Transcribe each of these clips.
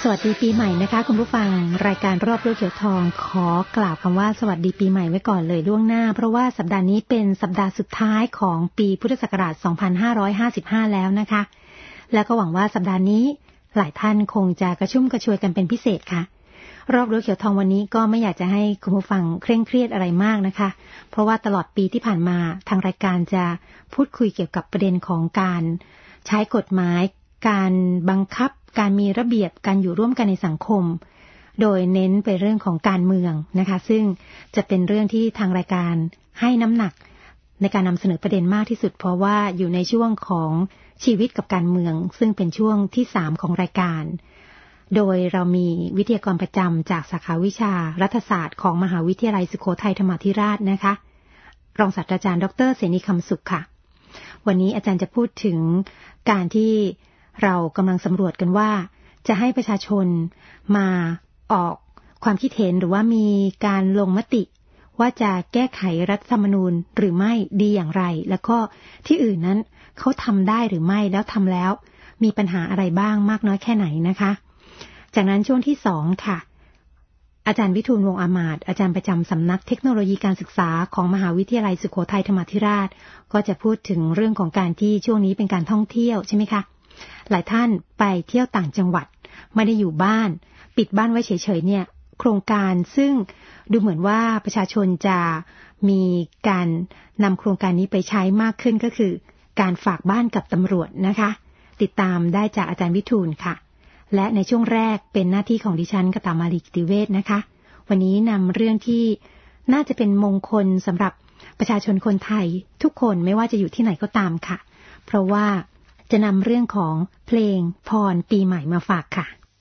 วัสดีปีใหม่นะคะคุณผู้ฟังรายการรอบรู้เขียวทองขอกล่าวคำว่าสวัสดีปีใหม่ไว้ก่อนเลยล่วงหน้าเพราะว่าสัปดาห์นี้เป็นสัปดาห์สุดท้ายของปีพุทธศักราช 2555 แล้วนะคะแล้วก็หวังว่าสัปดาห์นี้หลายท่านคงจะกระชุ่มกระชวยกันเป็นพิเศษค่ะรอบรู้เขียวทองวันนี้ก็ไม่อยากจะให้คุณผู้ฟังเคร่งเครียดอะไรมากนะคะเพราะว่าตลอดปีที่ผ่านมาทางรายการจะพูดคุยเกี่ยวกับประเด็นของการใช้กฎหมายการบังคับการมีระเบียบการอยู่ร่วมกันในสังคมโดยเน้นไปเรื่องของการเมืองนะคะซึ่งจะเป็นเรื่องที่ทางรายการให้น้ำหนักในการนำเสนอประเด็นมากที่สุดเพราะว่าอยู่ในช่วงของชีวิตกับการเมืองซึ่งเป็นช่วงที่3ของรายการโดยเรามีวิทยากรประจำจากสาขาวิชารัฐศาสตร์ของมหาวิทยาลัยสุโขทัยธรรมาธิราชนะคะรองศาสตราจารย์ดร.เสนีคำสุขค่ะวันนี้อาจารย์จะพูดถึงการที่เรากำลังสำรวจกันว่าจะให้ประชาชนมาออกความคิดเห็นหรือว่ามีการลงมติว่าจะแก้ไขรัฐธรรมนูญหรือไม่ดีอย่างไรแล้วก็ที่อื่นนั้นเขาทำได้หรือไม่แล้วทำแล้วมีปัญหาอะไรบ้างมากน้อยแค่ไหนนะคะจากนั้นช่วงที่2ค่ะอาจารย์วิทูลวงศ์อามาตย์อาจารย์ประจำสำนักเทคโนโลยีการศึกษาของมหาวิทยาลัยสุโขทัยธรรมาธิราชก็จะพูดถึงเรื่องของการที่ช่วงนี้เป็นการท่องเที่ยวใช่ไหมคะหลายท่านไปเที่ยวต่างจังหวัดไม่ได้อยู่บ้านปิดบ้านไว้เฉยๆเนี่ยโครงการซึ่งดูเหมือนว่าประชาชนจะมีการนำโครงการนี้ไปใช้มากขึ้นก็คือการฝากบ้านกับตำรวจนะคะติดตามได้จากอาจารย์วิทูลค่ะและในช่วงแรกเป็นหน้าที่ของดิฉันกตมาลีกิติเวชนะคะวันนี้นำเรื่องที่น่าจะเป็นมงคลสำหรับประชาชนคนไทยทุกคนไม่ว่าจะอยู่ที่ไหนก็ตามค่ะเพราะว่าจะนำเรื่องของเพลงพรปีใหม่มาฝากค่ะ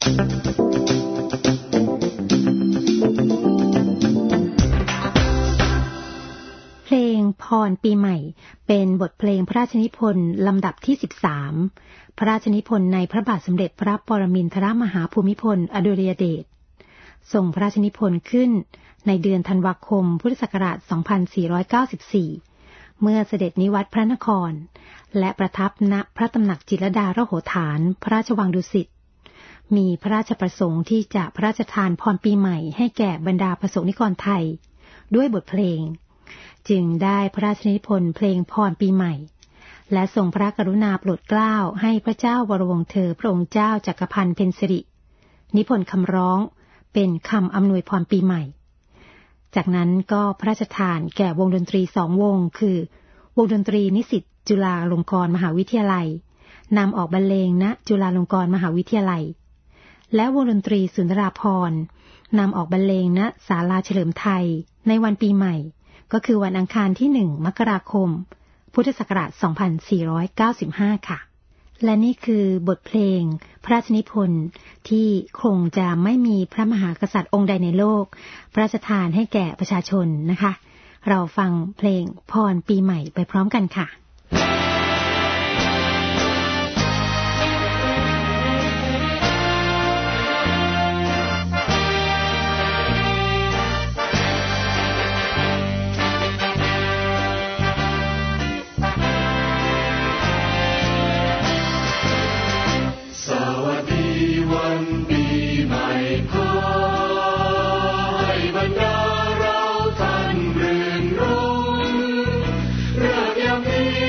เพลงพรปีใหม่เป็นบทเพลงพระราชนิพนธ์ลำดับที่13พระราชนิพนธ์ในพระบาทสมเด็จพระปรมินทรมหาภูมิพลอดุลยเดชทรงพระราชนิพนธ์ขึ้นในเดือนธันวาคมพุทธศักราช 2494 เมื่อเสด็จนิวัตรพระนครและประทับณพระตำหนักจิตรลดาโรโหฐานพระราชวังดุสิตมีพระราชประสงค์ที่จะพระราชทานพรปีใหม่ให้แก่บรรดาประสงค์นิกรไทยด้วยบทเพลงจึงได้พระราชนิพนธ์เพลงพรปีใหม่และทรงพระกรุณาโปรดเกล้าให้พระเจ้าวรวงศ์เธอพระองค์เจ้าจักรพันธ์เพ็ญสิรินิพนธ์คำร้องเป็นคำอำนวยพรปีใหม่จากนั้นก็พระราชทานแก่วงดนตรี2วงคือวงดนตรีนิสิตจุฬาลงกรณ์มหาวิทยาลัยนำออกบรรเลงณจุฬาลงกรณ์มหาวิทยาลัยและวงดนตรีสุนทราภรณ์นำออกบรรเลงณศาลาเฉลิมไทยในวันปีใหม่ก็คือวันอังคารที่1 มกราคมพุทธศักราช 2495 ค่ะและนี่คือบทเพลงพระราชนิพนธ์ที่คงจะไม่มีพระมหากษัตริย์องค์ใดในโลกพระราชทานให้แก่ประชาชนนะคะเราฟังเพลงพรปีใหม่ไปพร้อมกันค่ะเลิกยามนี้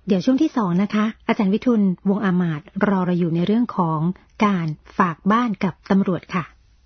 เดี๋ยวช่วงที่2นะคะอาจารย์วิทูลวงศ์อามาตย์รอเราอยู่ในเรื่องของการฝากบ้านกับตำรวจค่ะ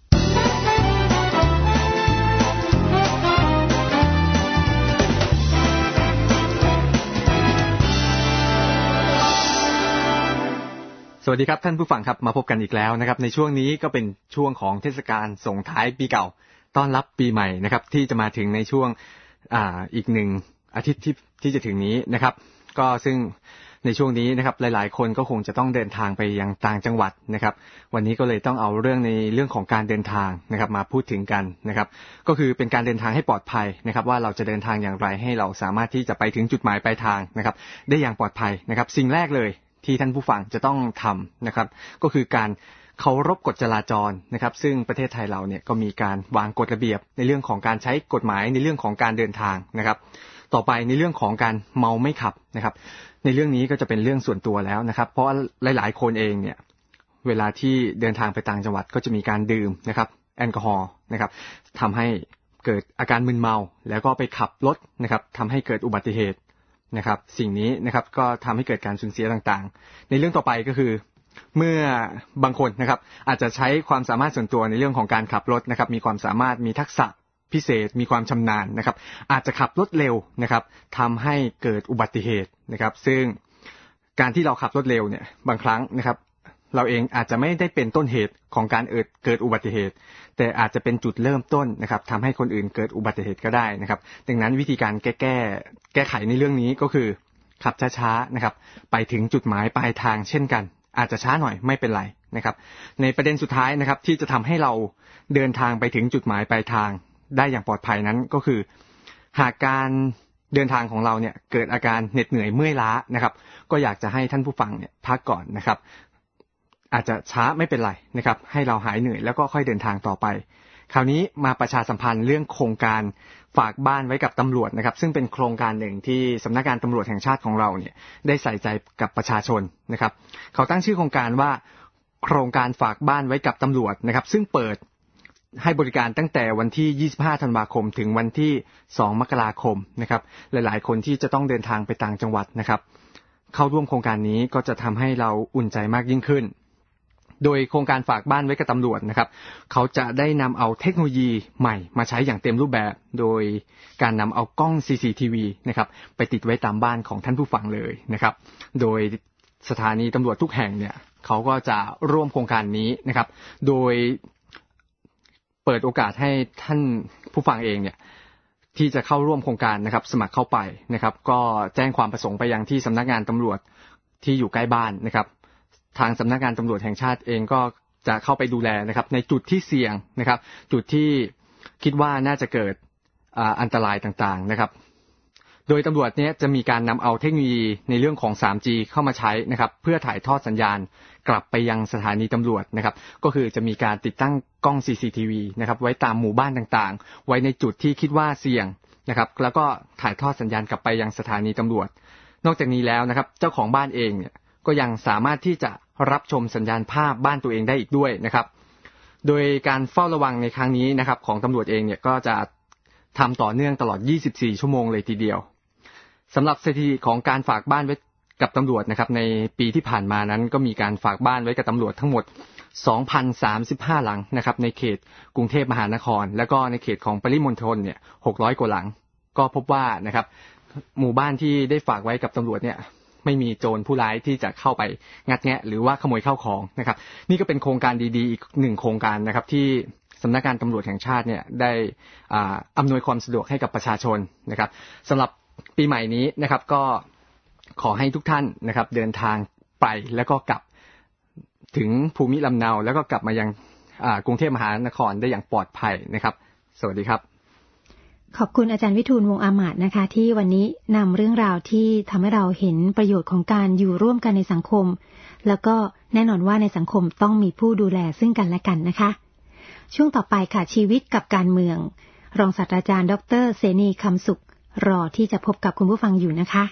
สวัสดีครับท่านผู้ฟังครับมาพบกันอีกแล้วนะครับในช่วงนี้ก็เป็นช่วงของเทศกาลส่งท้ายปีเก่าต้อนรับปีใหม่นะครับที่จะมาถึงในช่วงอีก1 อาทิตย์ที่จะถึงนี้นะครับก็ซึ่งในช่วงนี้นะครับหลายๆคนก็คงจะต้องเดินทางไปยังต่างจังหวัดนะครับวันนี้ก็เลยต้องเอาเรื่องของการเดินทางนะครับมาพูดถึงกันนะครับก็คือเป็นการเดินทางให้ปลอดภัยนะครับว่าเราจะเดินทางอย่างไรให้เราสามารถที่จะไปถึงจุดหมายปลายทางนะครับได้อย่างปลอดภัยนะครับสิ่งแรกเลยที่ท่านผู้ฟังจะต้องทำนะครับก็คือการเคารพกฎจราจรนะครับซึ่งประเทศไทยเราเนี่ยก็มีการวางกฎระเบียบในเรื่องของการใช้กฎหมายในเรื่องของการเดินทางนะครับต่อไปในเรื่องของการเมาไม่ขับนะครับในเรื่องนี้ก็จะเป็นเรื่องส่วนตัวแล้วนะครับเพราะหลายๆคนเองเนี่ยเวลาที่เดินทางไปต่างจังหวัดก็จะมีการดื่มนะครับแอลกอฮอล์นะครับทำให้เกิดอาการมึนเมาแล้วก็ไปขับรถนะครับทำให้เกิดอุบัติเหตุนะครับสิ่งนี้นะครับก็ทำให้เกิดการสูญเสียต่างๆในเรื่องต่อไปก็คือเมื่อบางคนนะครับอาจจะใช้ความสามารถส่วนตัวในเรื่องของการขับรถนะครับมีความสามารถมีทักษะพิเศษมีความชำนาญนะครับอาจจะขับรถเร็วนะครับทำให้เกิดอุบัติเหตุนะครับซึ่งการที่เราขับรถเร็วเนี่ยบางครั้งนะครับเราเองอาจจะไม่ได้เป็นต้นเหตุของการเกิดอุบัติเหตุแต่อาจจะเป็นจุดเริ่มต้นนะครับทำให้คนอื่นเกิดอุบัติเหตุก็ได้นะครับดังนั้นวิธีการแก้ไขในเรื่องนี้ก็คือขับช้าๆนะครับไปถึงจุดหมายปลายทางเช่นกันอาจจะช้าหน่อยไม่เป็นไรนะครับในประเด็นสุดท้ายนะครับที่จะทำให้เราเดินทางไปถึงจุดหมายปลายทางได้อย่างปลอดภัยนั้นก็คือหากการเดินทางของเราเนี่ยเกิดอาการเหน็ดเหนื่อยเมื่อยล้านะครับก็อยากจะให้ท่านผู้ฟังเนี่ยพักก่อนนะครับอาจจะช้าไม่เป็นไรนะครับให้เราหายเหนื่อยแล้วก็ค่อยเดินทางต่อไปคราวนี้มาประชาสัมพันธ์เรื่องโครงการฝากบ้านไว้กับตำรวจนะครับซึ่งเป็นโครงการหนึ่งที่สำนักงานตำรวจแห่งชาติของเราเนี่ยได้ใส่ใจกับประชาชนนะครับเขาตั้งชื่อโครงการว่าโครงการฝากบ้านไว้กับตำรวจนะครับซึ่งเปิดให้บริการตั้งแต่วันที่25ธันวาคมถึงวันที่2มกราคมนะครับหลายๆคนที่จะต้องเดินทางไปต่างจังหวัดนะครับเข้าร่วมโครงการนี้ก็จะทำให้เราอุ่นใจมากยิ่งขึ้นโดยโครงการฝากบ้านไว้กับตำรวจนะครับเขาจะได้นำเอาเทคโนโลยีใหม่มาใช้อย่างเต็มรูปแบบโดยการนำเอากล้อง CCTV นะครับไปติดไว้ตามบ้านของท่านผู้ฟังเลยนะครับโดยสถานีตำรวจทุกแห่งเนี่ยเขาก็จะร่วมโครงการนี้นะครับโดยเปิดโอกาสให้ท่านผู้ฟังเองเนี่ยที่จะเข้าร่วมโครงการนะครับสมัครเข้าไปนะครับก็แจ้งความประสงค์ไปยังที่สำนักงานตำรวจที่อยู่ใกล้บ้านนะครับทางสำนักงานตำรวจแห่งชาติเองก็จะเข้าไปดูแลนะครับในจุดที่เสี่ยงนะครับจุดที่คิดว่าน่าจะเกิดอันตรายต่างๆนะครับโดยตำรวจเนี้ยจะมีการนำเอาเทคโนโลยีในเรื่องของ 3G เข้ามาใช้นะครับเพื่อถ่ายทอดสัญญาณกลับไปยังสถานีตำรวจนะครับก็คือจะมีการติดตั้งกล้อง CCTV นะครับไว้ตามหมู่บ้านต่างๆไว้ในจุดที่คิดว่าเสี่ยงนะครับแล้วก็ถ่ายทอดสัญญาณกลับไปยังสถานีตำรวจนอกจากนี้แล้วนะครับเจ้าของบ้านเองเนี่ยก็ยังสามารถที่จะรับชมสัญญาณภาพบ้านตัวเองได้อีกด้วยนะครับโดยการเฝ้าระวังในครั้งนี้นะครับของตำรวจเองเนี่ยก็จะทำต่อเนื่องตลอด24ชั่วโมงเลยทีเดียวสำหรับสถิติของการฝากบ้านไว้กับตำรวจนะครับในปีที่ผ่านมานั้นก็มีการฝากบ้านไว้กับตำรวจทั้งหมด 2,035 หลังนะครับในเขตกรุงเทพมหานครแล้วก็ในเขตของปริมณฑลเนี่ย600กว่าหลังก็พบว่านะครับหมู่บ้านที่ได้ฝากไว้กับตำรวจเนี่ยไม่มีโจรผู้ร้ายที่จะเข้าไปงัดแงะหรือว่าขโมยข้าวของนะครับนี่ก็เป็นโครงการดีๆอีก1โครงการนะครับที่สำนักงานตำรวจแห่งชาติเนี่ยได้อำนวยความสะดวกให้กับประชาชนนะครับสำหรับปีใหม่นี้นะครับก็ขอให้ทุกท่านนะครับเดินทางไปแล้วก็กลับถึงภูมิลำเนาแล้วก็กลับมายังกรุงเทพมหานครได้อย่างปลอดภัยนะครับสวัสดีครับขอบคุณอาจารย์วิทูลวงศ์อามาตย์นะคะที่วันนี้นำเรื่องราวที่ทำให้เราเห็นประโยชน์ของการอยู่ร่วมกันในสังคมแล้วก็แน่นอนว่าในสังคมต้องมีผู้ดูแลซึ่งกันและกันนะคะช่วงต่อไปค่ะชีวิตกับการเมืองรองศาสตราจารย์ดร.เสนีคำสุขรอที่จะพบกับคุณผู้ฟังอยู่นะคะ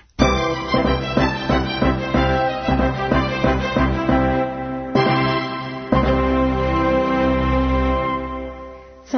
ส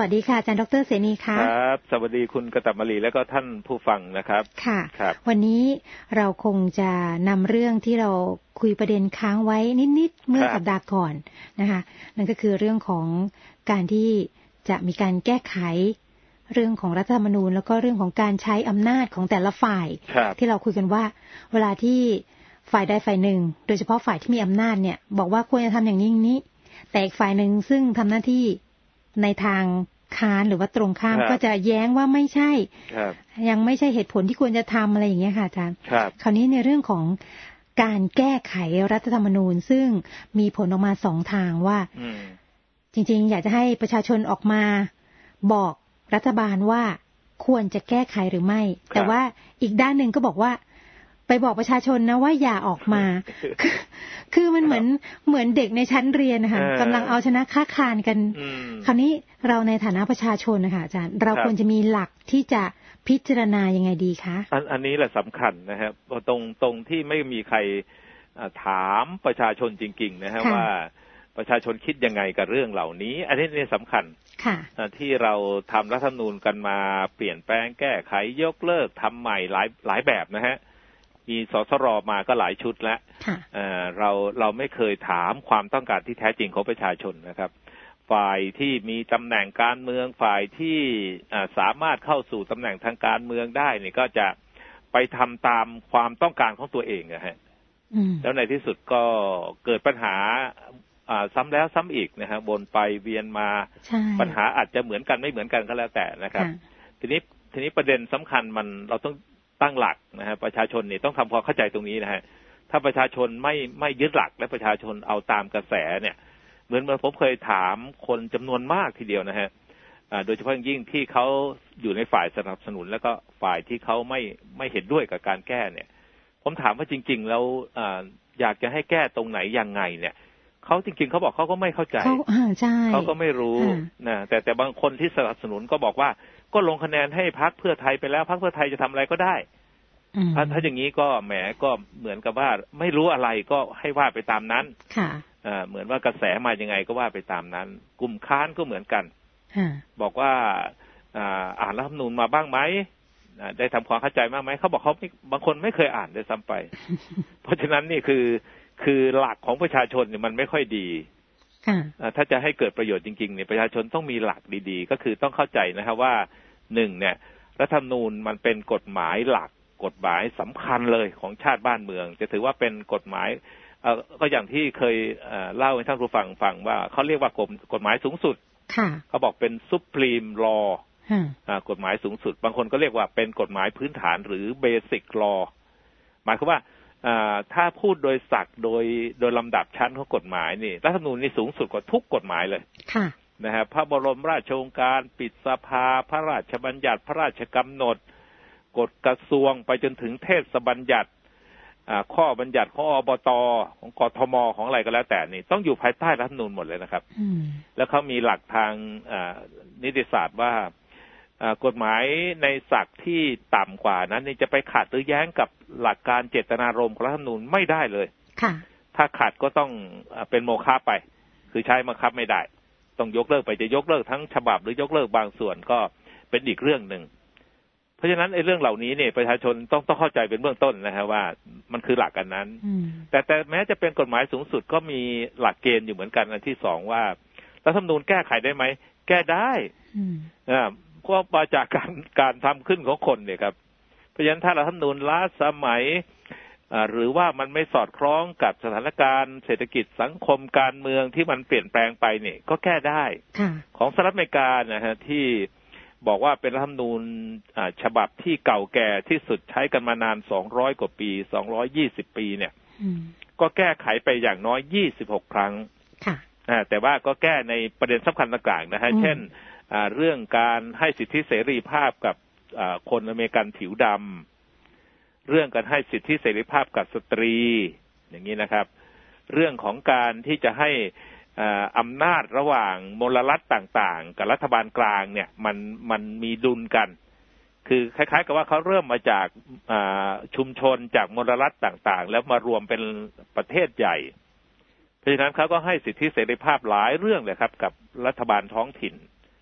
วัสดีค่ะอาจารย์ดร.เสนีค่ะครับสวัสดีคุณกตมลีและก็ท่านผู้ฟังนะครับค่ะวันนี้เราคงจะนำเรื่องที่เราคุยประเด็นค้างไว้นิดๆเมื่อสัปดาห์ก่อนนะคะนั่นก็คือเรื่องของการที่จะมีการแก้ไขเรื่องของรัฐธรรมนูญแล้วก็เรื่องของการใช้อำนาจของแต่ละฝ่ายที่เราคุยกันว่าเวลาที่ฝ่ายใดฝ่ายหนึ่งโดยเฉพาะฝ่ายที่มีอำนาจเนี่ยบอกว่าควรจะทำอย่างนี้แต่อีกฝ่ายหนึ่งซึ่งทำหน้าที่ในทางค้านหรือว่าตรงข้ามก็จะแย้งว่าไม่ใช่ยังไม่ใช่เหตุผลที่ควรจะทำอะไรอย่างเงี้ยค่ะอาจารย์คราวนี้ในเรื่องของการแก้ไขรัฐธรรมนูญซึ่งมีผลออกมา2 ทางว่าจริงๆอยากจะให้ประชาชนออกมาบอกรัฐบาลว่าควรจะแก้ไขหรือไม่แต่ว่าอีกด้านหนึ่งก็บอกว่าไปบอกประชาชนนะว่าอย่าออกมาคือมันเหมือนเด็กในชั้นเรียนนะคะกำลังเอาชนะค้าคานกันคราวนี้เราในฐานะประชาชนนะคะอาจารย์เราควรจะมีหลักที่จะพิจารณายังไงดีคะอันนี้แหละสำคัญนะครับตรงที่ไม่มีใครถามประชาชนจริงๆนะฮะว่าประชาชนคิดยังไงกับเรื่องเหล่านี้อันนี้สำคัญที่เราทำรัฐธรรมนูญกันมาเปลี่ยนแปลงแก้ไขยกเลิกทำใหม่หลายแบบนะฮะมีสสรมาก็หลายชุดแล้วเราไม่เคยถามความต้องการที่แท้จริงของประชาชนนะครับฝ่ายที่มีตำแหน่งการเมืองฝ่ายที่สามารถเข้าสู่ตำแหน่งทางการเมืองได้นี่ก็จะไปทำตามความต้องการของตัวเองนะฮะแล้วในที่สุดก็เกิดปัญหาซ้ำแล้วซ้ำอีกนะฮะวนไปเวียนมาปัญหาอาจจะเหมือนกันไม่เหมือนกันก็แล้วแต่นะครับทีนี้ประเด็นสำคัญเราต้องตั้งหลักนะฮะประชาชนนี่ต้องทำความเข้าใจตรงนี้นะฮะถ้าประชาชนไม่ยึดหลักและประชาชนเอาตามกระแสเนี่ยเหมือนผมเคยถามคนจำนวนมากทีเดียวนะฮะโดยเฉพาะยิ่งที่เขาอยู่ในฝ่ายสนับสนุนแล้วก็ฝ่ายที่เขาไม่เห็นด้วยกับการแก้เนี่ยผมถามว่าจริงๆแล้วอยากจะให้แก้ตรงไหนยังไงเนี่ยเขาจริงๆเขาบอกเขาก็ไม่เข้าใจเขาก็ไม่รู้นะแต่บางคนที่สนับสนุนก็บอกว่าก็ลงคะแนนให้พรรคเพื่อไทยไปแล้วพรรคเพื่อไทยจะทำอะไรก็ได้ถ้าอย่างนี้ก็แหมก็เหมือนกับว่าไม่รู้อะไรก็ให้ว่าไปตามนั้นเหมือนว่ากระแสมายังไงก็ว่าไปตามนั้นกลุ่มค้านก็เหมือนกันบอกว่าอ่านรัฐธรรมนูญมาบ้างไหมได้ทำความเข้าใจบ้างไหมเขาบอกเขาบางคนไม่เคยอ่านเลยซ้ำไป เพราะฉะนั้นนี่คือหลักของประชาชนเนี่ยมันไม่ค่อยดีถ้าจะให้เกิดประโยชน์จริงๆเนี่ยประชาชนต้องมีหลักดีๆก็คือต้องเข้าใจนะครับว่า1เนี่ยรัฐธรรมนูญมันเป็นกฎหมายหลักกฎหมายสำคัญเลยของชาติบ้านเมืองจะถือว่าเป็นกฎหมายก็อย่างที่เคยเล่าให้ท่านผู้ฟังว่าเขาเรียกว่ากฎหมายสูงสุดเขาบอกเป็น Supreme Law กฎหมายสูงสุดบางคนก็เรียกว่าเป็นกฎหมายพื้นฐานหรือ Basic Law หมายความว่าถ้าพูดโดยศักดิ์โดยลำดับชั้นของกฎหมายนี่รัฐธรรมนูญนี่สูงสุดกว่าทุกกฎหมายเลยนะฮะพระบรมราชโองการปิดสภาพระราชบัญญัติพระราชกำหนดกฎกระทรวงไปจนถึงเทศบัญญัติข้อบัญญัติของอบต.ของกทม.ของอะไรก็แล้วแต่นี่ต้องอยู่ภายใต้รัฐธรรมนูญหมดเลยนะครับแล้วเขามีหลักทางนิติศาสตร์ว่ากฎหมายในศักดิ์ที่ต่ำกว่านั้นนี่จะไปขัดหรือแย้งกับหลักการเจตนารมณ์ของรัฐธรรมนูญไม่ได้เลยถ้าขัดก็ต้องเป็นโมฆะไปคือใช้บังคับไม่ได้ต้องยกเลิกไปจะยกเลิกทั้งฉบับหรือยกเลิกบางส่วนก็เป็นอีกเรื่องหนึ่งเพราะฉะนั้นไอ้เรื่องเหล่านี้เนี่ยประชาชนต้องเข้าใจเป็นเบื้องต้นนะฮะว่ามันคือหลักกันนั้นแต่แม้จะเป็นกฎหมายสูงสุดก็มีหลักเกณฑ์อยู่เหมือนกันอันที่2ว่ารัฐธรรมนูญแก้ไขได้ไหมแก้ได้ก็มาจากการทำขึ้นของคนเนี่ยครับเพราะฉะนั้นถ้ารัฐธรรมนูญล้าสมัยหรือว่ามันไม่สอดคล้องกับสถานการณ์เศรษฐกิจสังคมการเมืองที่มันเปลี่ยนแปลงไปเนี่ยก็แก้ได้ของสหรัฐอเมริกานะฮะที่บอกว่าเป็นรัฐธรรมนูญฉบับที่เก่าแก่ที่สุดใช้กันมานาน200กว่าปี220ปีเนี่ยก็แก้ไขไปอย่างน้อย26ครั้งแต่ว่าก็แก้ในประเด็นสำคัญต่างๆนะฮะเช่นเรื่องการให้สิทธิเสรีภาพกับคนอเมริกันผิวดำเรื่องการให้สิทธิเสรีภาพกับสตรีอย่างนี้นะครับเรื่องของการที่จะให้อำนาจระหว่างมลรัฐต่างๆกับรัฐบาลกลางเนี่ยมันมีดุลกันคือคล้ายๆกับว่าเขาเริ่มมาจากชุมชนจากมลรัฐต่างๆแล้วมารวมเป็นประเทศใหญ่เพราะฉะนั้นเขาก็ให้สิทธิเสรีภาพหลายเรื่องเลยครับกับรัฐบาลท้องถิ่น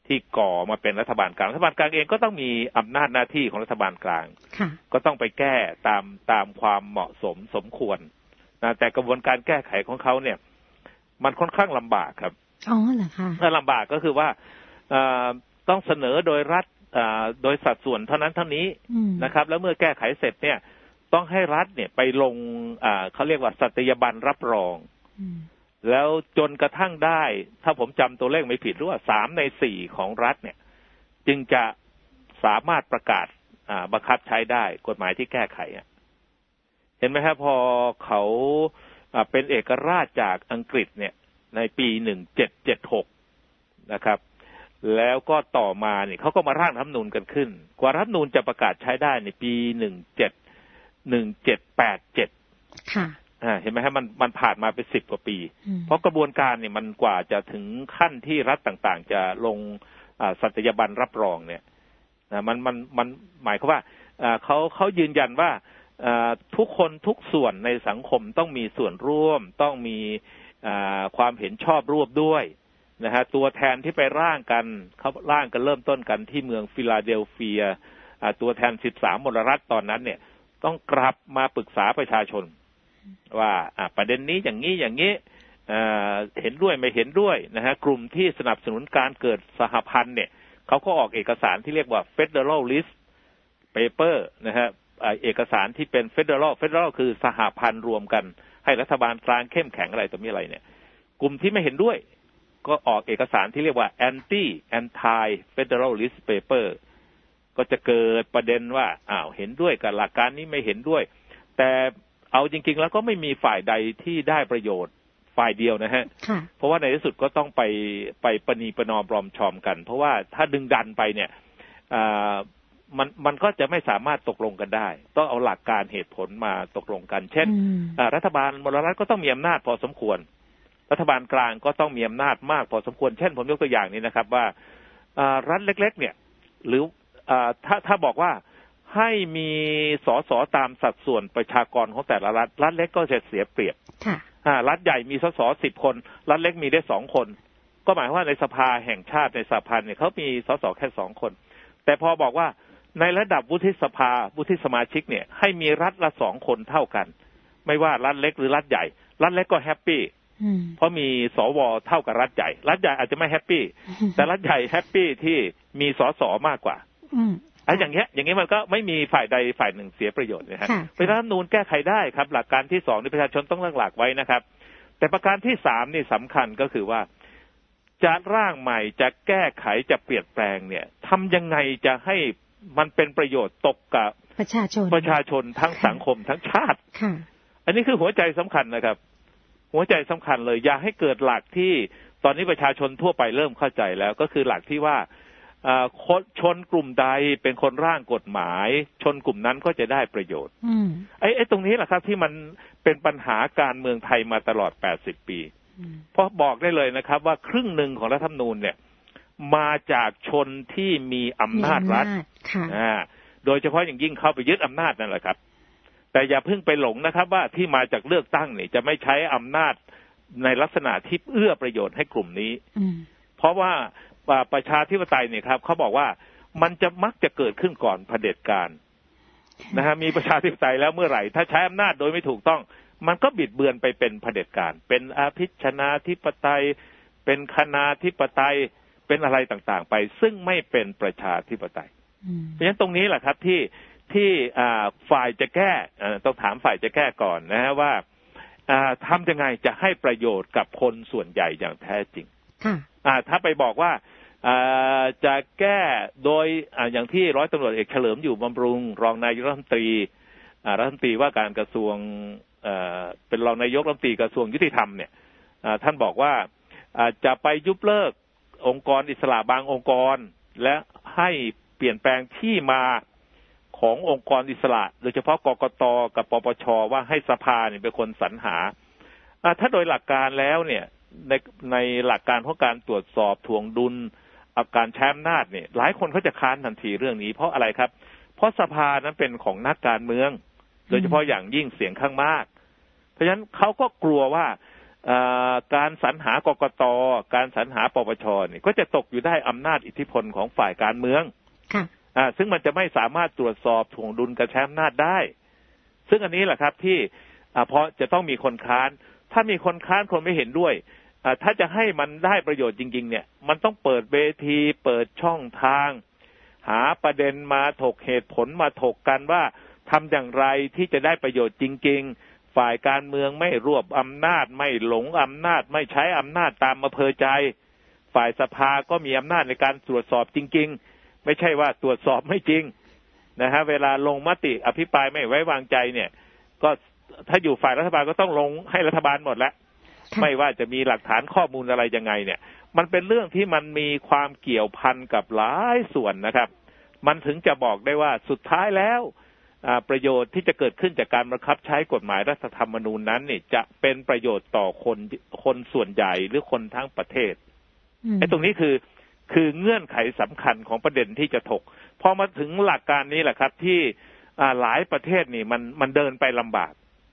ที่ก่อมาเป็นรัฐบาลกลางรัฐบาลกลางเองก็ต้องมีอำนาจหน้าที่ของรัฐบาลกลางก็ต้องไปแก้ตามความเหมาะสมควรนะแต่กระบวนการแก้ไขของเขาเนี่ยมันค่อนข้างลำบากครับอ๋อเหรอคะถ้าลำบากก็คือว่าต้องเสนอโดยรัฐโดยสัดส่วนเท่านั้นเท่านี้นะครับแล้วเมื่อแก้ไขเสร็จเนี่ยต้องให้รัฐเนี่ยไปลงเขาเรียกว่าสัตยาบันรับรองแล้วจนกระทั่งได้ถ้าผมจำตัวเลขไม่ผิดหรือว่า3 ใน 4ของรัฐเนี่ยจึงจะสามารถประกาศบังคับใช้ได้กฎหมายที่แก้ไขเห็นไหมครับพอเขาเป็นเอกราชจากอังกฤษเนี่ยในปี1776นะครับแล้วก็ต่อมาเนี่ยเขาก็มาร่างรัฐธรรมนูญกันขึ้นกว่ารัฐธรรมนูญจะประกาศใช้ได้ในปี1787ค่ะเห็นไหมครับมันผ่านมาเป็น10 กว่าปีเพราะกระบวนการเนี่ยมันกว่าจะถึงขั้นที่รัฐต่างๆจะลงสัตยาบันรับรองเนี่ยมันหมายความว่าเขายืนยันว่าทุกคนทุกส่วนในสังคมต้องมีส่วนร่วมต้องมีความเห็นชอบร่วมด้วยนะฮะตัวแทนที่ไปร่างกันเขาร่างกันเริ่มต้นกันที่เมืองฟิลาเดลเฟียตัวแทน13 มลรัฐตอนนั้นเนี่ยต้องกลับมาปรึกษาประชาชนว่าประเด็นนี้อย่างนี้เห็นด้วยไม่เห็นด้วยนะฮะกลุ่มที่สนับสนุนการเกิดสหพันธ์เนี่ยเขาก็ออกเอกสารที่เรียกว่า Federalist Paper นะฮะเอกสารที่เป็น Federal คือสหพันธ์รวมกันให้รัฐบาลกลางเข้มแข็งอะไรต่อมีอะไรเนี่ยกลุ่มที่ไม่เห็นด้วยก็ออกเอกสารที่เรียกว่า Anti Federalist Paper ก็จะเกิดประเด็นว่าเห็นด้วยกับหลักการนี้ไม่เห็นด้วยแต่เอาจริงๆแล้วก็ไม่มีฝ่ายใดที่ได้ประโยชน์ฝ่ายเดียวนะฮะเพราะว่าในที่สุดก็ต้องไปประนีประนอมปลอมชอมกันเพราะว่าถ้าดึงดันไปเนี่ยมันก็จะไม่สามารถตกลงกันได้ต้องเอาหลักการเหตุผลมาตกลงกันเช่นรัฐบาลมลรัฐก็ต้องมีอำนาจพอสมควรรัฐบาลกลางก็ต้องมีอำนาจมากพอสมควรเช่นผมยกตัวอย่างนี้นะครับว่ารัฐเล็กๆเนี่ยหรือถ้าบอกว่าให้มีสสตามสัดส่วนประชากรของแต่ละรัฐเล็กก็จะเสียเปรียบรัฐใหญ่มีสส10 คนรัฐเล็กมีได้2 คนก็หมายว่าในสภาแห่งชาติในสหพันธ์เนี่ยเขามีสสแค่2 คนแต่พอบอกว่าในระดับวุฒิสภาวุฒิสมาชิกเนี่ยให้มีรัฐละ2 คนเท่ากันไม่ว่ารัฐเล็กหรือรัฐใหญ่รัฐเล็กก็แฮปปี้เพราะมีสวเท่ากับรัฐใหญ่รัฐใหญ่อาจจะไม่แฮปปี้แต่รัฐใหญ่แฮปปี้ที่มีสสมากกว่าอย่างเงี้ยมันก็ไม่มีฝ่ายใดฝ่ายหนึ่งเสียประโยชน์นะฮะเพราะฉะนั้นรัฐธรรมนูญแก้ไขได้ครับหลักการที่2นี่ประชาชนต้องตั้งหลักไว้นะครับแต่ประการที่3นี่สำคัญก็คือว่าจะร่างใหม่จะแก้ไขจะเปลี่ยนแปลงเนี่ยทำยังไงจะให้มันเป็นประโยชน์ตกกับประชาชนทั้งสังคมทั้งชาติอันนี้คือหัวใจสำคัญนะครับหัวใจสำคัญเลยอย่าให้เกิดหลักที่ตอนนี้ประชาชนทั่วไปเริ่มเข้าใจแล้วก็คือหลักที่ว่าชนกลุ่มใดเป็นคนร่างกฎหมายชนกลุ่มนั้นก็จะได้ประโยชน์ไอ้ตรงนี้แหละครับที่มันเป็นปัญหาการเมืองไทยมาตลอด80 ปีเพราะบอกได้เลยนะครับว่าครึ่งหนึ่งของรัฐธรรมนูญเนี่ยมาจากชนที่มีอำนาจรัฐโดยเฉพาะอย่างยิ่งเข้าไปยึดอำนาจนั่นแหละครับแต่อย่าเพิ่งไปหลงนะครับว่าที่มาจากเลือกตั้งเนี่ยจะไม่ใช้อำนาจในลักษณะที่เอื้อประโยชน์ให้กลุ่มนี้เพราะว่าประชาธิปไตยเนี่ยครับเขาบอกว่ามันจะมักจะเกิดขึ้นก่อนเผด็จการนะฮะมีประชาธิปไตยแล้วเมื่อไหร่ถ้าใช้อำนาจโดยไม่ถูกต้องมันก็บิดเบือนไปเป็นเผด็จการเป็นอภิชนาธิปไตยเป็นคณาธิปไตยเป็นอะไรต่างๆไปซึ่งไม่เป็นประชาธิปไตยเพราะฉะนั้นตรงนี้แหละครับที่ฝ่ายจะแก้ต้องถามฝ่ายจะแก้ก่อนนะฮะว่าทำยังไงจะให้ประโยชน์กับคนส่วนใหญ่อย่างแท้จริงถ้าไปบอกว่าจะแก้โดยอย่างที่ร้อยตำรวจเอกเฉลิมอยู่บำรุงรองนายกรัฐมนตรีว่าการกระทรวงเป็นรองนายกรัฐมนตรีกระทรวงยุติธรรมเนี่ยท่านบอกว่าจะไปยุบเลิกองค์กรอิสระบางองค์กรและให้เปลี่ยนแปลงที่มาขององค์กรอิสระโดยเฉพาะกกต.กับปปช.ว่าให้สภาเนี่ยเป็นคนสรรหาถ้าโดยหลักการแล้วเนี่ยในหลักการของการตรวจสอบทวงดุลการใช้อำนาจเนี่ยหลายคนเขาจะค้านทันทีเรื่องนี้เพราะอะไรครับเพราะสภานั้นเป็นของนักการเมืองโดยเฉพาะอย่างยิ่งเสียงข้างมากเพราะฉะนั้นเขาก็กลัวว่าการสรรหากกต.การสรรหาปปช.นี่ก็จะตกอยู่ได้อำนาจอิทธิพลของฝ่ายการเมืองซึ่งมันจะไม่สามารถตรวจสอบถ่วงดุลกระแสอำนาจได้ซึ่งอันนี้แหละครับที่เพราะจะต้องมีคนค้านถ้ามีคนค้านคนไม่เห็นด้วยถ้าจะให้มันได้ประโยชน์จริงๆเนี่ยมันต้องเปิดเวทีเปิดช่องทางหาประเด็นมาถกเหตุผลมาถกกันว่าทำอย่างไรที่จะได้ประโยชน์จริงๆฝ่ายการเมืองไม่รวบอำนาจไม่หลงอำนาจไม่ใช้อำนาจตามอำเภอใจฝ่ายสภาก็มีอำนาจในการตรวจสอบจริงๆไม่ใช่ว่าตรวจสอบไม่จริงนะฮะเวลาลงมติอภิปรายไม่ไว้วางใจเนี่ยก็ถ้าอยู่ฝ่ายรัฐบาลก็ต้องลงให้รัฐบาลหมดแล้วไม่ว่าจะมีหลักฐานข้อมูลอะไรยังไงเนี่ยมันเป็นเรื่องที่มันมีความเกี่ยวพันกับหลายส่วนนะครับมันถึงจะบอกได้ว่าสุดท้ายแล้วประโยชน์ที่จะเกิดขึ้นจากการบังคับใช้กฎหมายรัฐธรรมนูญนั้นเนี่ยจะเป็นประโยชน์ต่อคนส่วนใหญ่หรือคนทั้งประเทศไอ้ตรงนี้คือเงื่อนไขสำคัญของประเด็นที่จะถกพอมาถึงหลักการนี้แหละครับที่หลายประเทศนี่มันเดินไปลำบาก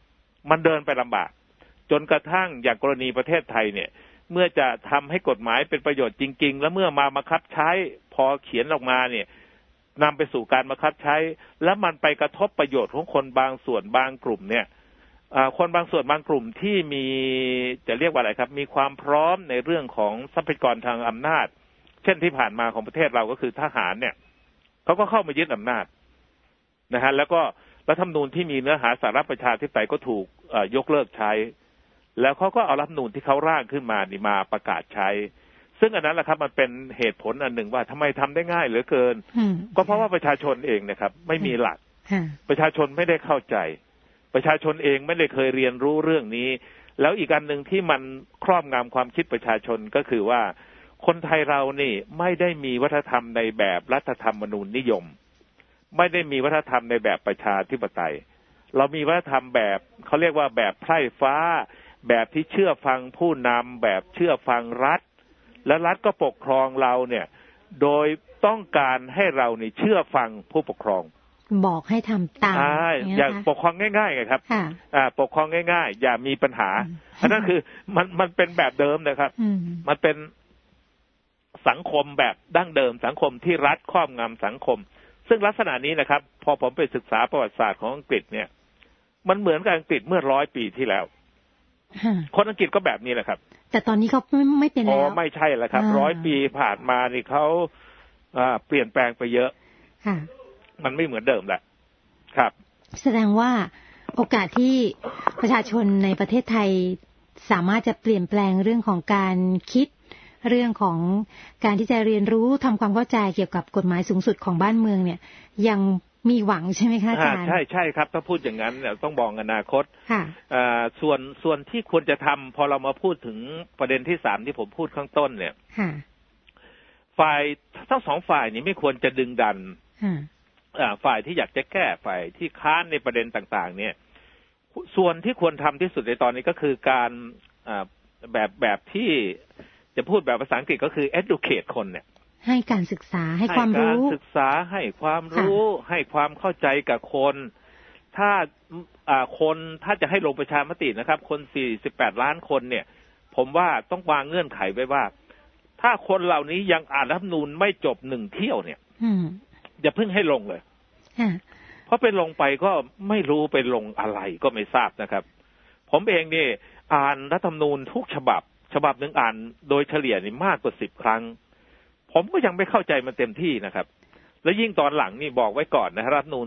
จนกระทั่งอย่างกรณีประเทศไทยเนี่ยเมื่อจะทำให้กฎหมายเป็นประโยชน์จริงๆแล้วเมื่อมาบังคับใช้พอเขียนออกมาเนี่ยนำไปสู่การบังคับใช้แล้วมันไปกระทบประโยชน์ของคนบางส่วนบางกลุ่มเนี่ยคนบางส่วนบางกลุ่มที่มีจะเรียกว่าอะไรครับมีความพร้อมในเรื่องของทรัพยากรทางอำนาจเช่นที่ผ่านมาของประเทศเราก็คือทหารเนี่ยเขาก็เข้ามายึดอำนาจนะฮะแล้วก็รัฐธรรมนูญที่มีเนื้อหาสาระประชาธิปไตยก็ถูกยกเลิกใช้แล้วเขาก็เอารัฐธรรมนูญที่เขาร่างขึ้นมานี่มาประกาศใช้ซึ่งอันนั้นแหละครับมันเป็นเหตุผลอันหนึ่งว่าทำไมทำได้ง่ายเหลือเกินก็เพราะว่าประชาชนเองนะครับไม่มีหลักประชาชนไม่ได้เข้าใจประชาชนเองไม่ได้เคยเรียนรู้เรื่องนี้แล้วอีกอันหนึ่งที่มันครอบงำความคิดประชาชนก็คือว่าคนไทยเรานี่ไม่ได้มีวัฒนธรรมในแบบรัฐธรรมนูญนิยมไม่ได้มีวัฒนธรรมในแบบประชาธิปไตยเรามีวัฒนธรรมแบบเขาเรียกว่าแบบไพร่ฟ้าแบบที่เชื่อฟังผู้นำแบบเชื่อฟังรัฐและรัฐก็ปกครองเราเนี่ยโดยต้องการให้เราเนี่ยเชื่อฟังผู้ปกครองบอกให้ทำตามอย่าปกครองง่ายๆไงครับปกครองง่ายๆอย่ามีปัญหาอันนั้นคือมันเป็นแบบเดิมนะครับมันเป็นสังคมแบบดั้งเดิมสังคมที่รัฐครอบงำสังคมซึ่งลักษณะนี้นะครับพอผมไปศึกษาประวัติศาสตร์ของอังกฤษเนี่ยมันเหมือนกับอังกฤษเมื่อ100 ปีที่แล้วคนอังกฤษก็แบบนี้แหละครับแต่ตอนนี้เขาไม่เป็นแล้วไม่ใช่แล้วครับ100 ปีผ่านมานี่เขาเปลี่ยนแปลงไปเยอะมันไม่เหมือนเดิมแหละครับแสดงว่าโอกาสที่ประชาชนในประเทศไทยสามารถจะเปลี่ยนแปลงเรื่องของการคิดเรื่องของการที่จะเรียนรู้ทำความเข้าใจเกี่ยวกับกฎหมายสูงสุดของบ้านเมืองเนี่ยยังมีหวังใช่ไหมคะอาจารย์ใช่ครับถ้าพูดอย่างนั้นเนี่ยต้องมองอนาคตส่วนที่ควรจะทำพอเรามาพูดถึงประเด็นที่3ที่ผมพูดข้างต้นเนี่ยฝ่ายทั้งสองฝ่ายนี้ไม่ควรจะดึงดันฝ่ายที่อยากจะแก้ฝ่ายที่ค้านในประเด็นต่างๆเนี่ยส่วนที่ควรทำที่สุดในตอนนี้ก็คือการแบบที่จะพูดแบบภาษาอังกฤษก็คือ educate คนเนี่ยให้การศึกษาให้ความรู้การศึกษาให้ความรู้ให้ความเข้าใจกับคนถ้าจะให้ลงประชามตินะครับคน48 ล้านคนเนี่ยผมว่าต้องวางเงื่อนไขไว้ว่าถ้าคนเหล่านี้ยังอ่านรัฐธรรมนูญไม่จบ1 เที่ยวเนี่ยอย่าเพิ่งให้ลงเลยเพราะเป็นลงไปก็ไม่รู้ไปลงอะไรก็ไม่ทราบนะครับผมเองนี่อ่านรัฐธรรมนูญทุกฉบับหนึ่งอ่านโดยเฉลี่ยนี่มากกว่า10 ครั้งผมก็ยังไม่เข้าใจมันเต็มที่นะครับและยิ่งตอนหลังนี่บอกไว้ก่อนนะรัฐธรรมนูญ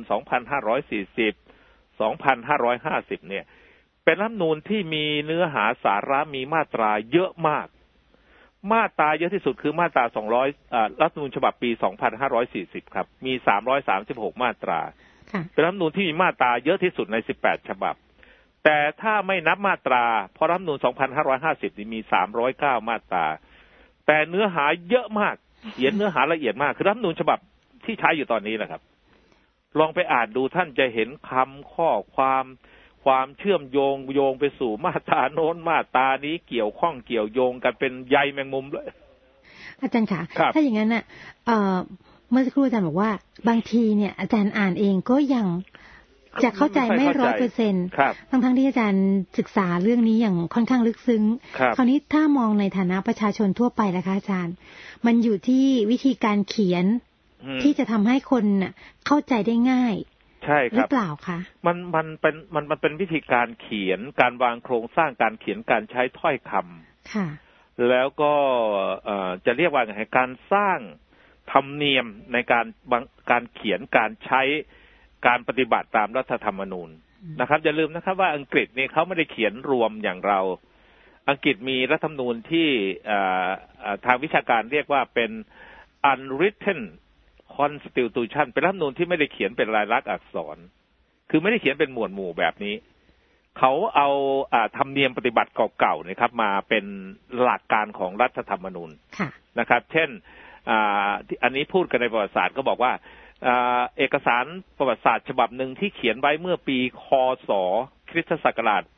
2540 2550เนี่ยเป็นรัฐธรรมนูญที่มีเนื้อหาสาระมีมาตราเยอะมากมาตราเยอะที่สุดคือมาตรา200รัฐธรรมนูญฉบับปี2540ครับมี336มาตราเป็นรัฐธรรมนูญที่มีมาตราเยอะที่สุดใน18 ฉบับแต่ถ้าไม่นับมาตราเพราะรัฐธรรมนูญ2550นี่มี309มาตราแต่เนื้อหาเยอะมากเขียนเนื้อหาละเอียดมากคือรัฐธรรมนูญฉบับที่ใช้อยู่ตอนนี้แหละครับลองไปอ่านดูท่านจะเห็นคำข้อความเชื่อมโยงไปสู่มาตราโน้นมาตรานี้เกี่ยวข้องเกี่ยวโยงกันเป็นใยแมงมุมเลยอาจารย์คะถ้าอย่างนั้นน่ะเมื่อสักครู่อาจารย์บอกว่าบางทีเนี่ยอาจารย์อ่านเองก็ยังจะเข้าใจไม่100%ทั้งที่อาจารย์ศึกษาเรื่องนี้อย่างค่อนข้างลึกซึ้งคราวนี้ถ้ามองในฐานะประชาชนทั่วไปล่ะคะอาจารย์มันอยู่ที่วิธีการเขียนที่จะทำให้คนเข้าใจได้ง่ายใช่ครับหรือเปล่าคะมันเป็นวิธีการเขียนการวางโครงสร้างการเขียนการใช้ถ้อยคำค่ะแล้วก็จะเรียกว่าไงการสร้างธรรมเนียมในการเขียนการใช้การปฏิบัติตามรัฐธรรมนูญนะครับอย่าลืมนะครับว่าอังกฤษนี่เขาไม่ได้เขียนรวมอย่างเราอังกฤษมีรัฐธรรมนูญที่ทางวิชาการเรียกว่าเป็น unwritten constitution เป็นรัฐธรรมนูญที่ไม่ได้เขียนเป็นลายลักษณ์อักษรคือไม่ได้เขียนเป็นหมวดหมู่แบบนี้เขาเอาธรรมเนียมปฏิบัติเก่าๆนะครับมาเป็นหลักการของรัฐธรรมนูญนะครับเช่นอันนี้พูดกันในประวัติศาสตร์ก็บอกว่าเอกสารประวัติศาสตร์ฉบับหนึ่งที่เขียนไว้เมื่อปีค.ศ. คริสตศักราช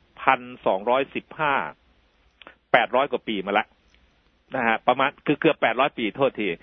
1215 800 กว่าปีมาแล้วนะฮะประมาณคือเกือบ800 ปีโทษที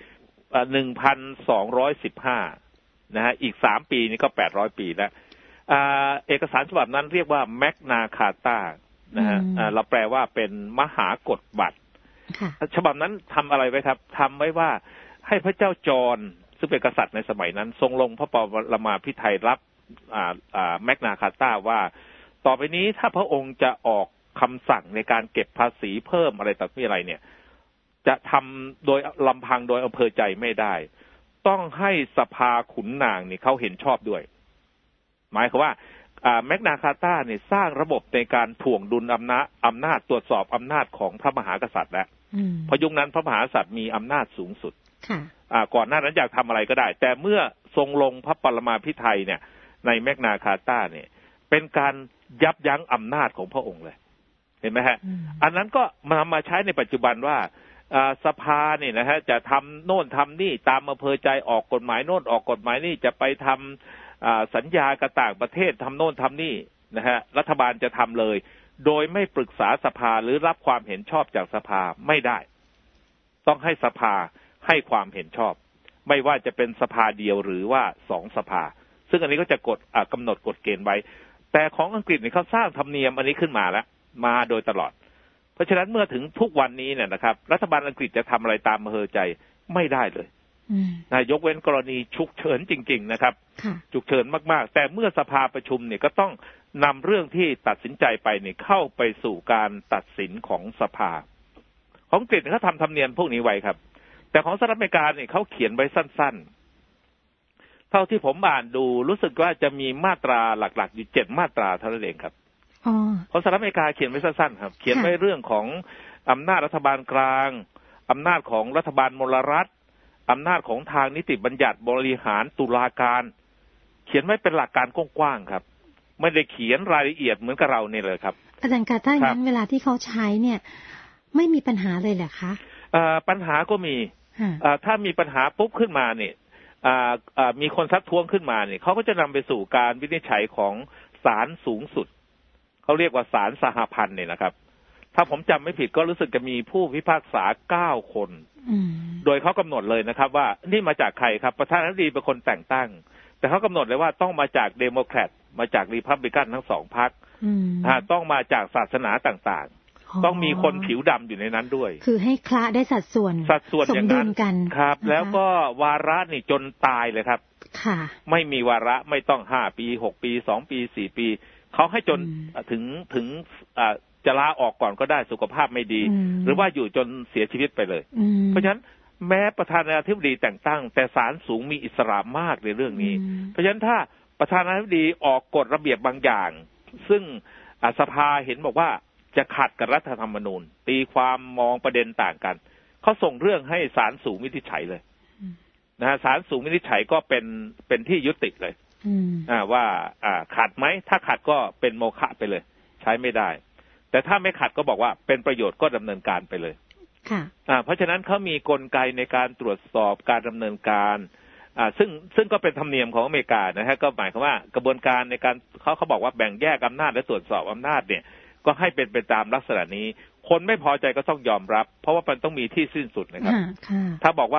1215นะฮะอีก3ปีนี้ก็800 ปีแล้วเอกสารฉบับนั้นเรียกว่าแมกนาคาตานะฮะเราแปลว่าเป็นมหากฎบัตรฉบับนั้นทำอะไรไว้ครับทำไว้ว่าให้พระเจ้าจอห์นซึ่งเป็นกษัตริย์ในสมัยนั้นทรงลงพระปรมาภิไธยรับแมกนาคาตาว่าต่อไปนี้ถ้าพระองค์จะออกคำสั่งในการเก็บภาษีเพิ่มอะไรต่างๆอะไรเนี่ยจะทำโดยลำพังโดยอำเภอใจไม่ได้ต้องให้สภาขุนนางนี่เขาเห็นชอบด้วยหมายความว่าแมกนาคาตาเนี่ยสร้างระบบในการถ่วงดุลอำนาจตรวจสอบอำนาจของพระมหากษัตริย์แล้วเพราะยุคนั้นพระมหากษัตริย์มีอำนาจสูงสุดก่อนหน้านั้นอยากทำอะไรก็ได้แต่เมื่อทรงลงพระปรมาภิไธยเนี่ยในแมกนาคาตาเนี่ยเป็นการยับยั้งอำนาจของพระองค์เลยเห็นไหมฮะอันนั้นก็มาใช้ในปัจจุบันว่าสภาเนี่ยนะฮะจะทำโน่นทำนี่ตามอำเภอใจออกกฎหมายโน่นออกกฎหมายนี่จะไปทำสัญญากับต่างประเทศทำโน่นทำนี่นะฮะรัฐบาลจะทำเลยโดยไม่ปรึกษาสภาหรือรับความเห็นชอบจากสภาไม่ได้ต้องให้สภาให้ความเห็นชอบไม่ว่าจะเป็นสภาเดียวหรือว่า2 สภาซึ่งอันนี้ก็จะกำหนดกฎเกณฑ์ไว้แต่ของอังกฤษเนี่ยเขาสร้างธรรมเนียมอันนี้ขึ้นมาแล้วมาโดยตลอดเพราะฉะนั้นเมื่อถึงทุกวันนี้เนี่ยนะครับรัฐบาลอังกฤษจะทำอะไรตามอำเภอใจไม่ได้เลยยกเว้นกรณีฉุกเฉินจริงๆนะครับฉุกเฉินมากๆแต่เมื่อสภาประชุมเนี่ยก็ต้องนำเรื่องที่ตัดสินใจไปเนี่ยเข้าไปสู่การตัดสินของสภาของอังกฤษเขาทำธรรมเนียมพวกนี้ไว้ครับแต่ของสหรัฐอเมริกาเนี่ยเขาเขียนไว้สั้นๆเท่าที่ผมอ่านดูรู้สึกว่าจะมีมาตราหลักๆอยู่7 มาตราเท่านั้นเองครับของสหรัฐอเมริกาเขียนไว้สั้นๆครับเขียนไว้เรื่องของอำนาจรัฐบาลกลางอำนาจของรัฐบาลมลรัฐอำนาจของทางนิติบัญญัติบริหารตุลาการเขียนไว้เป็นหลักการกว้างๆครับไม่ได้เขียนรายละเอียดเหมือนกับเราเนี่ยเลยครับอาจารย์คะถ้าอย่างนั้นเวลาที่เขาใช้เนี่ยไม่มีปัญหาเลยเหรอคะปัญหาก็มีถ้ามีปัญหาปุ๊บขึ้นมาเนี่ยมีคนทักท้วงขึ้นมาเนี่ยเขาก็จะนำไปสู่การวินิจฉัยของศาลสูงสุดเขาเรียกว่าศาลสหพันธ์เนี่ยนะครับถ้าผมจำไม่ผิดก็รู้สึกจะมีผู้พิพากษา9 คนโดยเขากำหนดเลยนะครับว่านี่มาจากใครครับประธานาธิบดีเป็นคนแต่งตั้งแต่เขากำหนดเลยว่าต้องมาจากเดโมแครตมาจากรีพับลิกันทั้ง2 พรรคต้องมาจากศาสนาต่างๆต้องมีคนผิวดำอยู่ในนั้นด้วยคือให้คละได้สัดส่วนอย่างนั้นกันครับแล้วก็วาระนี่จนตายเลยครับไม่มีวาระไม่ต้อง5 ปี6 ปี2 ปี4 ปีเขาให้จนถึงจะลาออกก่อนก็ได้สุขภาพไม่ดีหรือว่าอยู่จนเสียชีวิตไปเลยเพราะฉะนั้นแม้ประธานาธิบดีแต่งตั้งแต่ศาลสูงมีอิสระมากในเรื่องนี้เพราะฉะนั้นถ้าประธานาธิบดีออกกฎระเบียบบางอย่างซึ่งสภาเห็นบอกว่าจะขัดกับรัฐธรรมนูญตีความมองประเด็นต่างกันเขาส่งเรื่องให้ศาลสูงวินิจฉัยเลยนะฮะศาลสูงวินิจฉัยก็เป็นที่ยุติเลยว่าขัดไหมถ้าขัดก็เป็นโมฆะไปเลยใช้ไม่ได้แต่ถ้าไม่ขัดก็บอกว่าเป็นประโยชน์ก็ดำเนินการไปเลยเพราะฉะนั้นเขามีกลไกในการตรวจสอบการดำเนินการซึ่งก็เป็นธรรมเนียมของอเมริกานะฮะก็หมายความว่ากระบวนการในการเขาบอกว่าแบ่งแยกอำนาจและตรวจสอบอำนาจเนี่ยก็ให้เป็นไปตามลักษณะนี้คนไม่พอใจก็ต้องยอมรับเพราะว่ามันต้องมีที่สิ้นสุดนะครับถ้าบอกว่า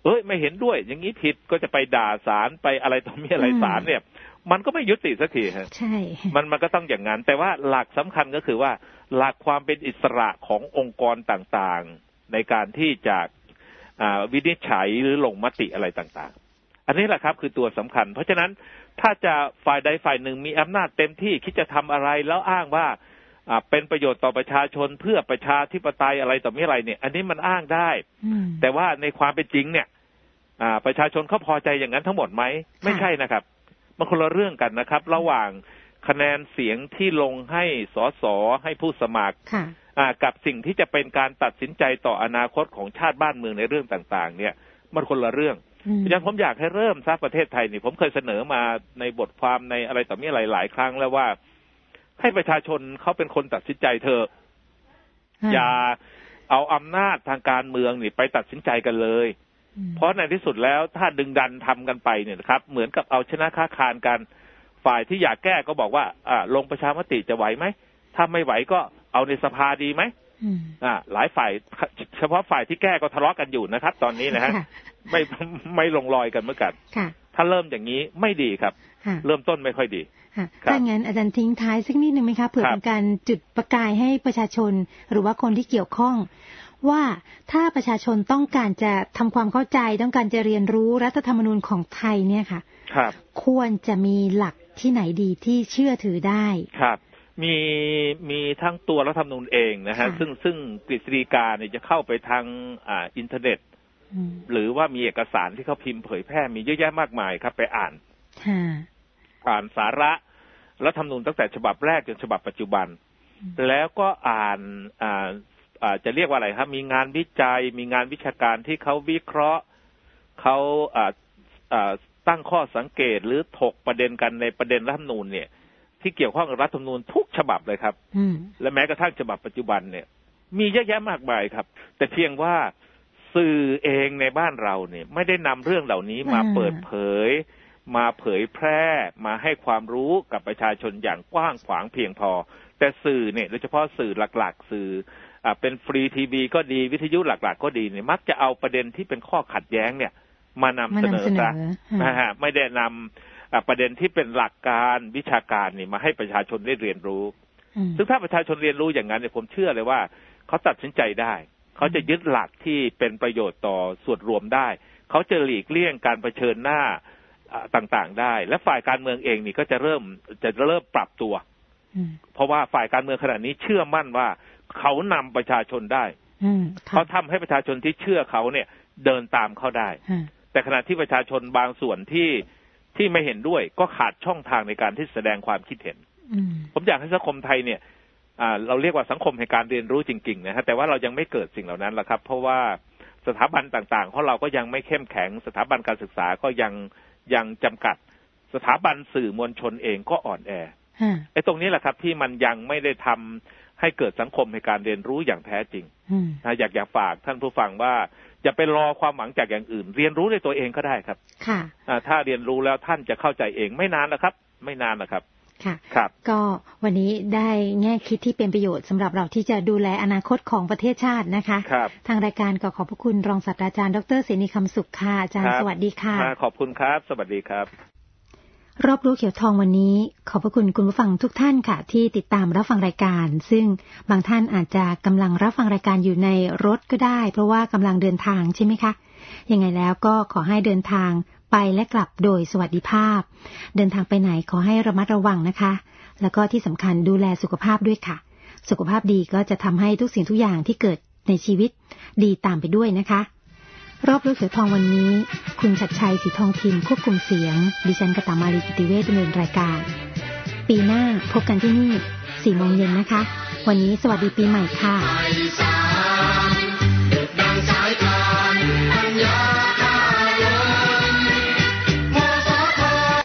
ไม่เห็นด้วยอย่างนี้ผิดก็จะไปด่าศาลไปอะไรต่อมีอะไรศาลเนี่ยมันก็ไม่ยุติสักทีฮะใช่มันก็ต้องอย่างนั้นแต่ว่าหลักสำคัญก็คือว่าหลักความเป็นอิสระขององค์กรต่างๆในการที่จะวินิจฉัยหรือลงมติอะไรต่างๆอันนี้แหละครับคือตัวสำคัญเพราะฉะนั้นถ้าจะฝ่ายใดฝ่ายหนึ่งมีอำนาจเต็มที่คิดจะทำอะไรแล้วอ้างว่าเป็นประโยชน์ต่อประชาชนเพื่อประชาธิปไตยอะไรต่อมีอะไรเนี่ยอันนี้มันอ้างได้แต่ว่าในความเป็นจริงเนี่ยประชาชนเขาพอใจอย่างนั้นทั้งหมดไหมไม่ใช่นะครับมันคนละเรื่องกันนะครับระหว่างคะแนนเสียงที่ลงให้สสให้ผู้สมัครกับสิ่งที่จะเป็นการตัดสินใจต่ออนาคตของชาติบ้านเมืองในเรื่องต่างๆเนี่ยมันคนละเรื่องเพราะฉะนั้นผมอยากให้เริ่มซะประเทศไทยนี่ผมเคยเสนอมาในบทความในอะไรต่อมีอะไรหลายครั้งแล้วว่าให้ประชาชนเขาเป็นคนตัดสินใจเถอะอย่าเอาอำนาจทางการเมืองนี่ไปตัดสินใจกันเลยเพราะในที่สุดแล้วถ้าดึงดันทำกันไปเนี่ยนะครับเหมือนกับเอาชนะค้าคานกันฝ่ายที่อยากแก้ก็บอกว่าลงประชามติจะไหวไหมถ้าไม่ไหวก็เอาในสภาดีไหมหลายฝ่ายเฉพาะฝ่ายที่แก้ก็ทะเลาะกันอยู่นะครับตอนนี้นะฮะไม่ลงรอยกันเหมือนกันถ้าเริ่มอย่างนี้ไม่ดีครับเริ่มต้นไม่ค่อยดีถ้างั้นอาจารย์ทิ้งท้ายสักนิดนึงไหมคะเผื่อเป็นการจุดประกายให้ประชาชนหรือว่าคนที่เกี่ยวข้องว่าถ้าประชาชนต้องการจะทำความเข้าใจต้องการจะเรียนรู้รัฐธรรมนูญของไทยเนี่ยค่ะควรจะมีหลักที่ไหนดีที่เชื่อถือได้ครับมีทั้งตัวรัฐธรรมนูญเองนะฮะซึ่งกฤษฎีกาเนี่ยจะเข้าไปทางอินเทอร์เน็ตหรือว่ามีเอกสารที่เขาพิมพ์เผยแพร่มีเยอะแยะมากมายครับไปอ่านสาระรัฐธรรมนูญตั้งแต่ฉบับแรกจนฉบับปัจจุบันแล้วก็อ่านจะเรียกว่าอะไรครับมีงานวิจัยมีงานวิชาการที่เขาวิเคราะห์เขาตั้งข้อสังเกตหรือถกประเด็นกันในประเด็นรัฐธรรมนูญเนี่ยที่เกี่ยวข้องกับรัฐธรรมนูญทุกฉบับเลยครับและแม้กระทั่งฉบับปัจจุบันเนี่ยมีเยอะแยะมากมายครับแต่เพียงว่าสื่อเองในบ้านเราเนี่ยไม่ได้นำเรื่องเหล่านี้มาเปิดเผยมาเผยแพร่มาให้ความรู้กับประชาชนอย่างกว้างขวางเพียงพอแต่สื่อเนี่ยโดยเฉพาะสื่อหลักๆสื่อเป็นฟรีทีวีก็ดีวิทยุหลักๆก็ดีเนี่ยมักจะเอาประเด็นที่เป็นข้อขัดแย้งเนี่ยมานำเสนอซะนะฮะไม่ได้นำประเด็นที่เป็นหลักการวิชาการนี่มาให้ประชาชนได้เรียนรู้ซึ่งถ้าประชาชนเรียนรู้อย่างนั้นเนี่ยผมเชื่อเลยว่าเขาตัดสินใจได้เขาจะยึดหลักที่เป็นประโยชน์ต่อส่วนรวมได้เขาจะหลีกเลี่ยงการเผชิญหน้าต่างๆได้และฝ่ายการเมืองเองนี่ก็จะเริ่มปรับตัวเพราะว่าฝ่ายการเมืองขณะนี้เชื่อมั่นว่าเขานำประชาชนได้เขาทำให้ประชาชนที่เชื่อเขาเนี่ยเดินตามเขาได้แต่ขณะที่ประชาชนบางส่วนที่ไม่เห็นด้วยก็ขาดช่องทางในการที่แสดงความคิดเห็นผมอยากให้สังคมไทยเนี่ยเราเรียกว่าสังคมแห่งการเรียนรู้จริงๆนะฮะแต่ว่าเรายังไม่เกิดสิ่งเหล่านั้นละครับเพราะว่าสถาบันต่างๆของเราก็ยังไม่เข้มแข็งสถาบันการศึกษาก็ยังจำกัดสถาบันสื่อมวลชนเองก็อ่อนแอไอ้ตรงนี้แหละครับที่มันยังไม่ได้ทำให้เกิดสังคมในการเรียนรู้อย่างแท้จริงอยากฝากท่านผู้ฟังว่าอย่าไปรอความหวังจากอย่างอื่นเรียนรู้ในตัวเองก็ได้ครับถ้าเรียนรู้แล้วท่านจะเข้าใจเองไม่นานนะครับไม่นานนะครับค่ะก็วันนี้ได้แง่คิดที่เป็นประโยชน์สำหรับเราที่จะดูแลอนาคตของประเทศชาตินะคะทางรายการก็ขอบพระคุณรองศาสตราจารย์ดร.เสนีคำสุขค่ะอาจารย์สวัสดีค่ะขอบคุณครับสวัสดีครับรอบรู้เขียวทองวันนี้ขอบพระคุณคุณผู้ฟังทุกท่านค่ะที่ติดตามรับฟังรายการซึ่งบางท่านอาจจะกำลังรับฟังรายการอยู่ในรถก็ได้เพราะว่ากำลังเดินทางใช่ไหมคะยังไงแล้วก็ขอให้เดินทางไปและกลับโดยสวัสดิภาพเดินทางไปไหนขอให้ระมัดระวังนะคะแล้วก็ที่สำคัญดูแลสุขภาพด้วยค่ะสุขภาพดีก็จะทำให้ทุกสิ่งทุกอย่างที่เกิดในชีวิตดีตามไปด้วยนะคะรอบรู้เขียวทองวันนี้คุณชัดชัยศรีทองทิมควบคุมเสียงดิฉันกตมาลีกิติเวชดำเนินรายการปีหน้าพบกันที่นี่ 4 โมงเย็นนะคะวันนี้สวัสดีปีใหม่ค่ะ